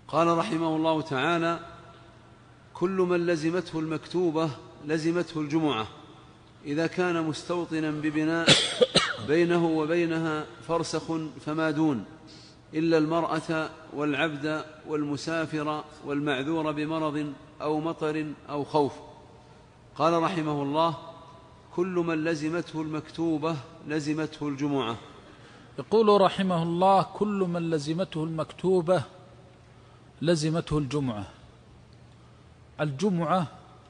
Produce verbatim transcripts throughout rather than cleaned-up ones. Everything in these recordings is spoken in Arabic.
قال رحمه الله تعالى: كل من لزمته المكتوبة لزمته الجمعة إذا كان مستوطنا ببناء بينه وبينها فرسخ فما دون، إلا المرأة والعبد والمسافر والمعذور بمرض أو مطر أو خوف. قال رحمه الله: كل من لزمته المكتوبة لزمته الجمعة. يقول رحمه الله: كل من لزمته المكتوبة لزمته الجمعة. الجمعة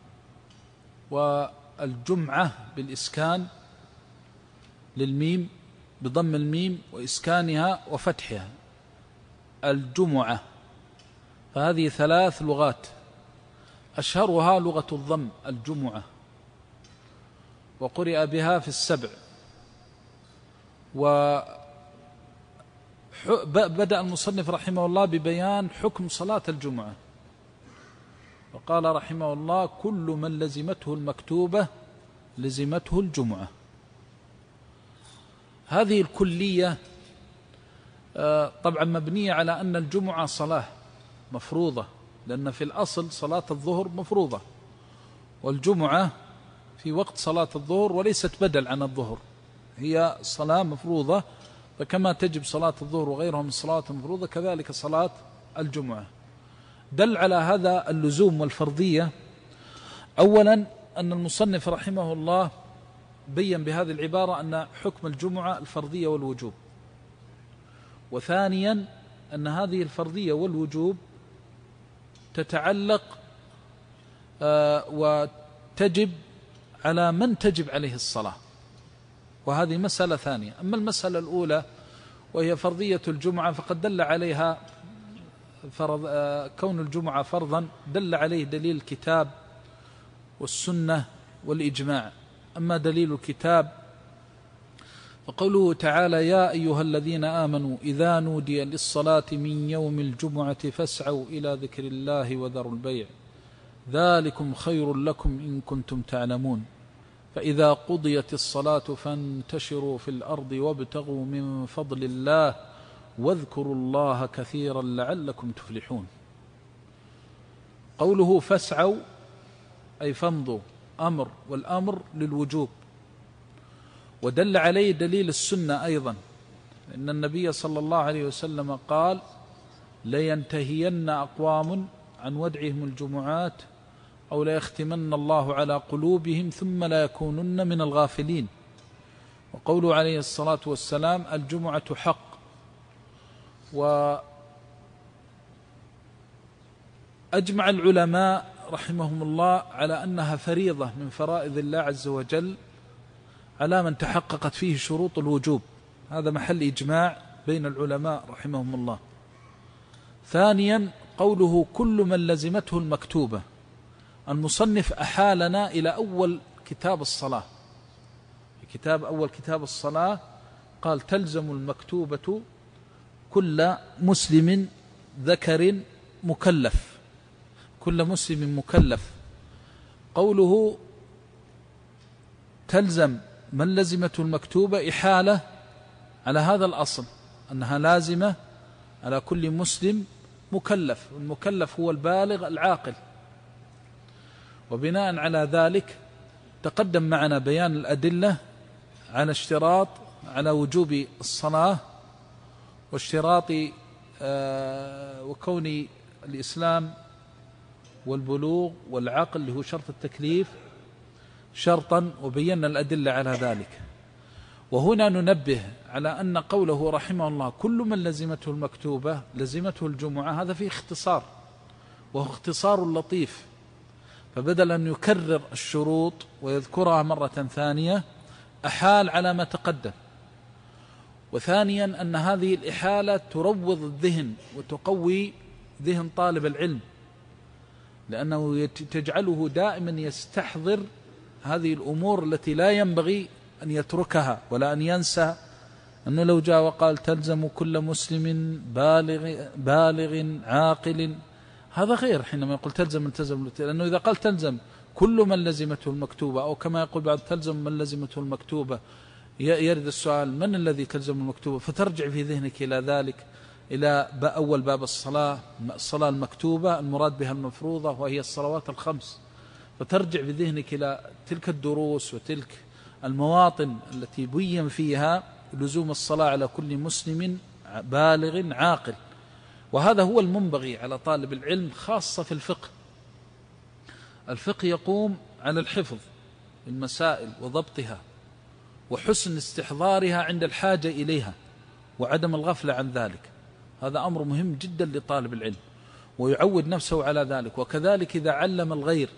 والجمعة بالإسكان للميم بضم الميم وإسكانها وفتحها، الجمعة. فهذه ثلاث لغات، أشهرها لغة الضم الجمعة، وقرئ بها في السبع. وبدأ المصنف رحمه الله ببيان حكم صلاة الجمعة، وقال رحمه الله: كل من لزمته المكتوبة لزمته الجمعة. هذه الكلية طبعا مبنية على أن الجمعة صلاة مفروضة، لأن في الأصل صلاة الظهر مفروضة، والجمعة في وقت صلاة الظهر وليست بدل عن الظهر، هي صلاة مفروضة. فكما تجب صلاة الظهر وغيرها من الصلاة المفروضة كذلك صلاة الجمعة. دل على هذا اللزوم والفرضية أولا أن المصنف رحمه الله بين بهذه العبارة أن حكم الجمعة الفرضية والوجوب، وثانيا أن هذه الفرضية والوجوب تتعلق آه وتجب على من تجب عليه الصلاة، وهذه مسألة ثانية. أما المسألة الأولى وهي فرضية الجمعة فقد دل عليها فرض آه كون الجمعة فرضا دل عليه دليل الكتاب والسنة والإجماع. أما دليل الكتاب فقوله تعالى: يا أيها الذين آمنوا إذا نودي للصلاة من يوم الجمعة فاسعوا إلى ذكر الله وذروا البيع ذلكم خير لكم إن كنتم تعلمون فإذا قضيت الصلاة فانتشروا في الأرض وابتغوا من فضل الله واذكروا الله كثيرا لعلكم تفلحون. قوله فاسعوا أي فامضوا، أمر، والأمر للوجوب. ودل عليه دليل السنة أيضا، إن النبي صلى الله عليه وسلم قال: لينتهين أقوام عن ودعهم الجمعات أو ليختمن الله على قلوبهم ثم لا يكونن من الغافلين. وقوله عليه الصلاة والسلام: الجمعة حق. وأجمع العلماء رحمهم الله على أنها فريضة من فرائض الله عز وجل على من تحققت فيه شروط الوجوب، هذا محل إجماع بين العلماء رحمهم الله. ثانيا قوله: كل من لزمته المكتوبة. المصنف أحالنا إلى أول كتاب الصلاة، في كتاب أول كتاب الصلاة قال: تلزم المكتوبة كل مسلم ذكر مكلف، كل مسلم مكلف. قوله تلزم من لزمته المكتوبة إحالة على هذا الأصل أنها لازمة على كل مسلم مكلف، والمكلف هو البالغ العاقل. وبناء على ذلك تقدم معنا بيان الأدلة على اشتراط على وجوب الصلاة، واشتراط آه وكون الإسلام والبلوغ والعقل اللي هو شرط التكليف شرطا، وبينا الأدلة على ذلك. وهنا ننبه على أن قوله رحمه الله: كل من لزمته المكتوبة لزمته الجمعة، هذا فيه اختصار، وهو اختصار لطيف، فبدل أن يكرر الشروط ويذكرها مرة ثانية أحال على ما تقدم. وثانيا أن هذه الإحالة تروض الذهن وتقوي ذهن طالب العلم، لأنه تجعله دائما يستحضر هذه الأمور التي لا ينبغي أن يتركها ولا أن ينسى. أنه لو جاء وقال: تلزم كل مسلم بالغ, بالغ عاقل، هذا غير حينما يقول تلزم التزم، لأنه إذا قال تلزم كل من لزمته المكتوبة، أو كما يقول بعض تلزم من لزمته المكتوبة، يرد السؤال: من الذي تلزم المكتوبة؟ فترجع في ذهنك إلى ذلك إلى أول باب الصلاة، الصلاة المكتوبة المراد بها المفروضة وهي الصلوات الخمس، فترجع بذهنك إلى تلك الدروس وتلك المواطن التي بين فيها لزوم الصلاة على كل مسلم بالغ عاقل. وهذا هو المنبغي على طالب العلم خاصة في الفقه. الفقه يقوم على الحفظ المسائل وضبطها وحسن استحضارها عند الحاجة إليها وعدم الغفلة عن ذلك. هذا أمر مهم جدا لطالب العلم، ويعود نفسه على ذلك. وكذلك إذا علم الغير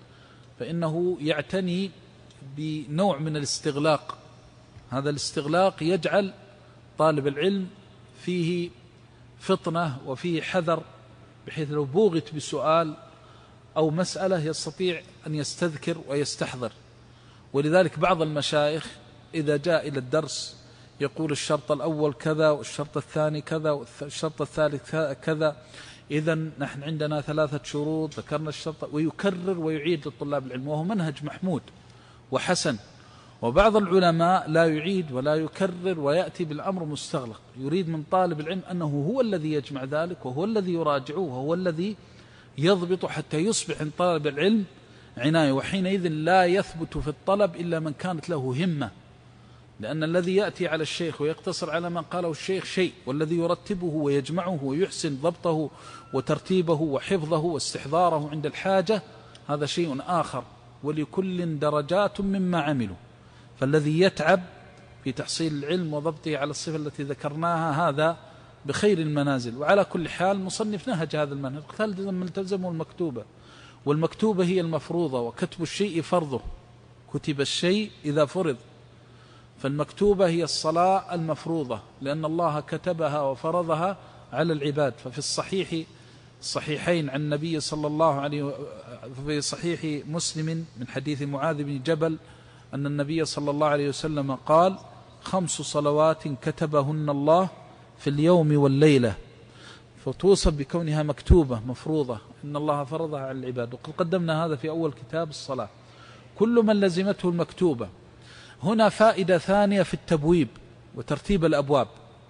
فإنه يعتني بنوع من الاستغلاق. هذا الاستغلاق يجعل طالب العلم فيه فطنة وفيه حذر، بحيث لو بوغت بسؤال أو مسألة يستطيع أن يستذكر ويستحضر. ولذلك بعض المشايخ إذا جاء إلى الدرس يقول الشرط الأول كذا والشرط الثاني كذا والشرط الثالث كذا، إذن نحن عندنا ثلاثة شروط ذكرنا الشرط، ويكرر ويعيد للطلاب العلم، وهو منهج محمود وحسن. وبعض العلماء لا يعيد ولا يكرر ويأتي بالأمر مستغلق، يريد من طالب العلم أنه هو الذي يجمع ذلك وهو الذي يراجعه وهو الذي يضبط حتى يصبح عند طالب العلم عناية. وحينئذ لا يثبت في الطلب إلا من كانت له همة، لأن الذي يأتي على الشيخ ويقتصر على ما قاله الشيخ شيء، والذي يرتبه ويجمعه ويحسن ضبطه وترتيبه وحفظه واستحضاره عند الحاجة هذا شيء آخر. ولكل درجات مما عملوا، فالذي يتعب في تحصيل العلم وضبطه على الصفة التي ذكرناها هذا بخير المنازل. وعلى كل حال مصنف نهج هذا المنهج، ملتزم المكتوبة، والمكتوبة هي المفروضة، وكتب الشيء فرضه، كتب الشيء إذا فرض، فالمكتوبة هي الصلاة المفروضة لأن الله كتبها وفرضها على العباد. ففي الصحيح الصحيحين عن النبي صلى الله عليه وسلم، في صحيح مسلم من حديث معاذ بن جبل أن النبي صلى الله عليه وسلم قال: خمس صلوات كتبهن الله في اليوم والليلة، فتوصف بكونها مكتوبة مفروضة، إن الله فرضها على العباد. وقد قدمنا هذا في أول كتاب الصلاة. كل من لزمته المكتوبة. هنا فائدة ثانية في التبويب وترتيب الأبواب،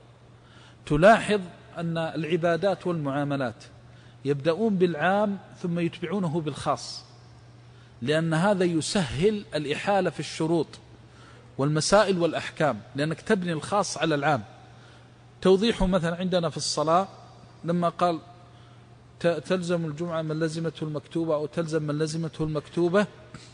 تلاحظ أن العبادات والمعاملات يبدأون بالعام ثم يتبعونه بالخاص، لأن هذا يسهل الإحالة في الشروط والمسائل والأحكام، لأنك تبني الخاص على العام. توضيحه مثلا عندنا في الصلاة لما قال تلزم الجمعة من لزمته المكتوبة أو تلزم من لزمته المكتوبة،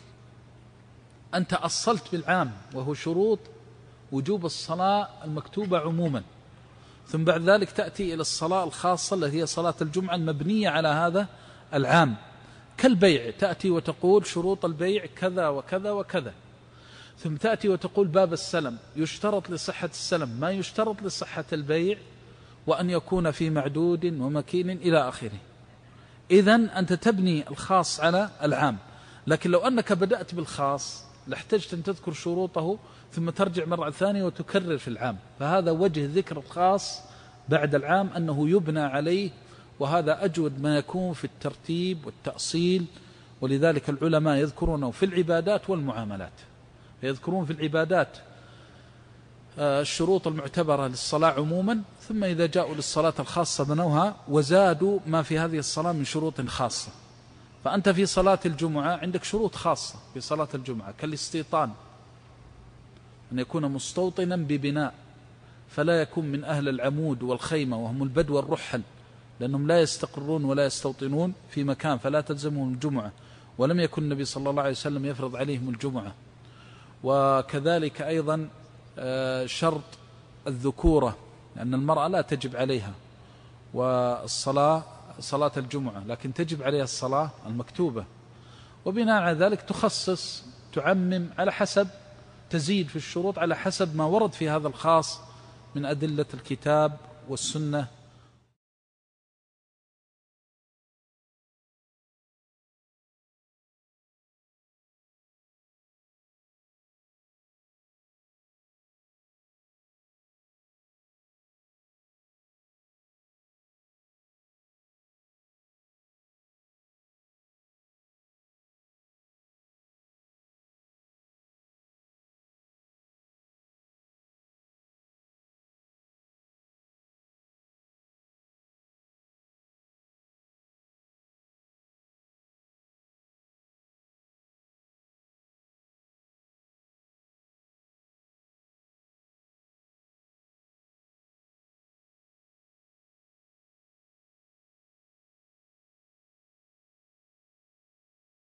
أنت أصلت بالعام وهو شروط وجوب الصلاة المكتوبة عموما، ثم بعد ذلك تأتي إلى الصلاة الخاصة التي هي صلاة الجمعة المبنية على هذا العام. كالبيع، تأتي وتقول شروط البيع كذا وكذا وكذا، ثم تأتي وتقول باب السلم يشترط لصحة السلم ما يشترط لصحة البيع، وأن يكون في معدود ومكين إلى آخره. إذن أنت تبني الخاص على العام. لكن لو أنك بدأت بالخاص لاحتجت أن تذكر شروطه ثم ترجع مرة ثانية وتكرر في العام، فهذا وجه ذكر الخاص بعد العام أنه يبنى عليه، وهذا أجود ما يكون في الترتيب والتأصيل. ولذلك العلماء يذكرونه في العبادات والمعاملات، يذكرون في العبادات الشروط المعتبرة للصلاة عموما، ثم إذا جاءوا للصلاة الخاصة بنوها وزادوا ما في هذه الصلاة من شروط خاصة. فأنت في صلاة الجمعة عندك شروط خاصة في صلاة الجمعة كالاستيطان، أن يكون مستوطنا ببناء، فلا يكون من أهل العمود والخيمة وهم البدو الرحل، لأنهم لا يستقرون ولا يستوطنون في مكان فلا تلزمهم الجمعة، ولم يكن النبي صلى الله عليه وسلم يفرض عليهم الجمعة. وكذلك أيضا شرط الذكورة، لأن المرأة لا تجب عليها والصلاة صلاة الجمعة، لكن تجب عليها الصلاة المكتوبة. وبناء على ذلك تخصص تعمم على حسب، تزيد في الشروط على حسب ما ورد في هذا الخاص من أدلة الكتاب والسنة